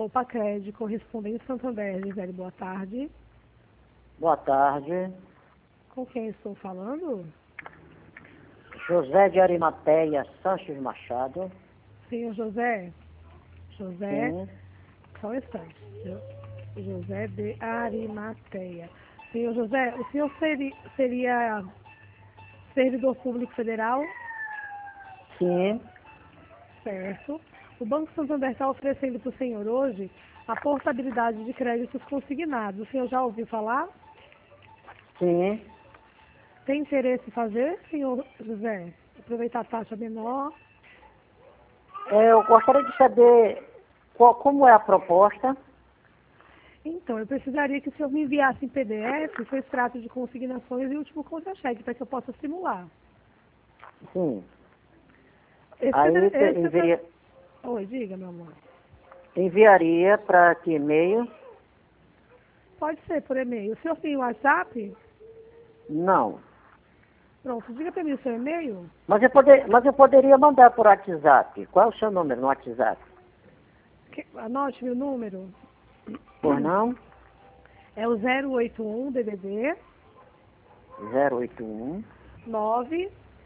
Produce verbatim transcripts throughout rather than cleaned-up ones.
Poupa Crédito, correspondente Santander. Gisele, boa tarde. Boa tarde. Com quem estou falando? José de Arimateia Sanches Machado. Senhor José? José, Sim. só um instante. José de Arimateia. Senhor José, o senhor seria, seria servidor público federal? Sim. Certo. O Banco Santander está oferecendo para o senhor hoje a portabilidade de créditos consignados. O senhor já ouviu falar? Sim. Tem interesse em fazer, senhor José? Aproveitar a taxa menor? É, eu gostaria de saber qual, como é a proposta. Então, eu precisaria que o senhor me enviasse em P D F o seu extrato de consignações e o último contra-cheque para que eu possa simular. Sim. Esse, Aí esse, envia, Oi, diga, meu amor. enviaria para que e-mail? Pode ser por e-mail. O senhor tem o WhatsApp? Não. Pronto, diga para mim o seu e-mail. Mas eu, poder, mas eu poderia mandar por WhatsApp. Qual é o seu número no WhatsApp? Que, anote meu número. Por não? É o zero oito um D D D zero oito um nove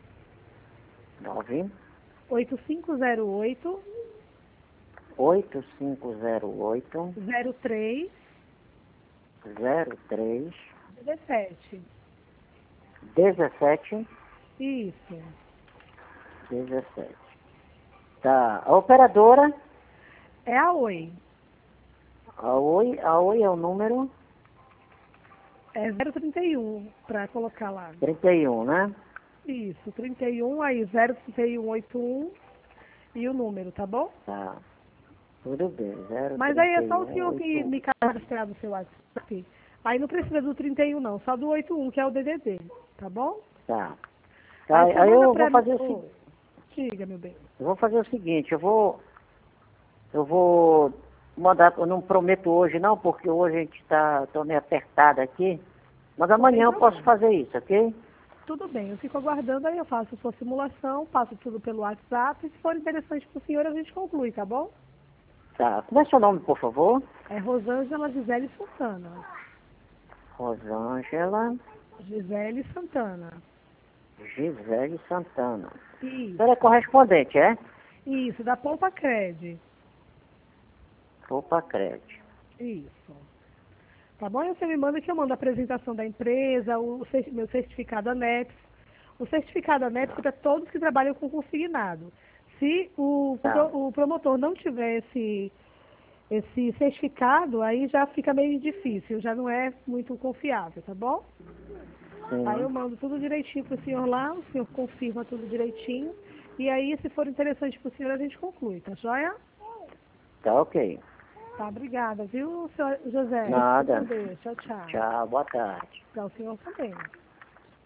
nove oito cinco zero oito oito cinco zero oito zero três zero três dezessete. dezessete Isso. dezessete. Tá. A operadora, É a Oi. a Oi, a Oi é o número É zero trinta e um para colocar lá. trinta e um, né? Isso, trinta e um, aí zero trinta e um oitenta e um e o número, tá bom? Tá. Tudo bem. Mas aí é só o senhor que zero trinta e um oitenta e um. me cadastrar no seu WhatsApp. Aí não precisa do trinta e um não, só do oitenta e um, que é o D D D, tá bom? Tá. Tá. Aí você Aí manda eu pra vou mim. fazer o Oh, seguinte. diga, meu bem. Eu vou fazer o seguinte, eu vou. Eu vou mandar, eu não prometo hoje não, porque hoje a gente está meio apertado aqui. Mas Não tem amanhã eu posso problema. fazer isso, ok? Tudo bem, eu fico aguardando, aí eu faço a sua simulação, passo tudo pelo WhatsApp, e se for interessante para o senhor, a gente conclui, tá bom? Tá. Como é seu nome, por favor? É Rosângela Gisele Santana. Rosângela Gisele Santana. Gisele Santana. Isso, Você é correspondente, é? isso, da Poupa Cred. Poupa Crédito. Isso. Tá bom? E você me manda que eu mando a apresentação da empresa, o cer- meu certificado ANEPS. O certificado ANEPS é para todos que trabalham com consignado. Se o, Tá. pro- o promotor não tiver esse, esse certificado, aí já fica meio difícil, já não é muito confiável, tá bom? Aí eu Sim. mando tudo direitinho para o senhor lá, o senhor confirma tudo direitinho. E aí, se for interessante para o senhor, a gente conclui, tá joia? Tá ok. Tá, obrigada, viu, senhor José? Fica com Nada. Deus. Tchau, tchau. Tchau, boa tarde. Para o senhor também.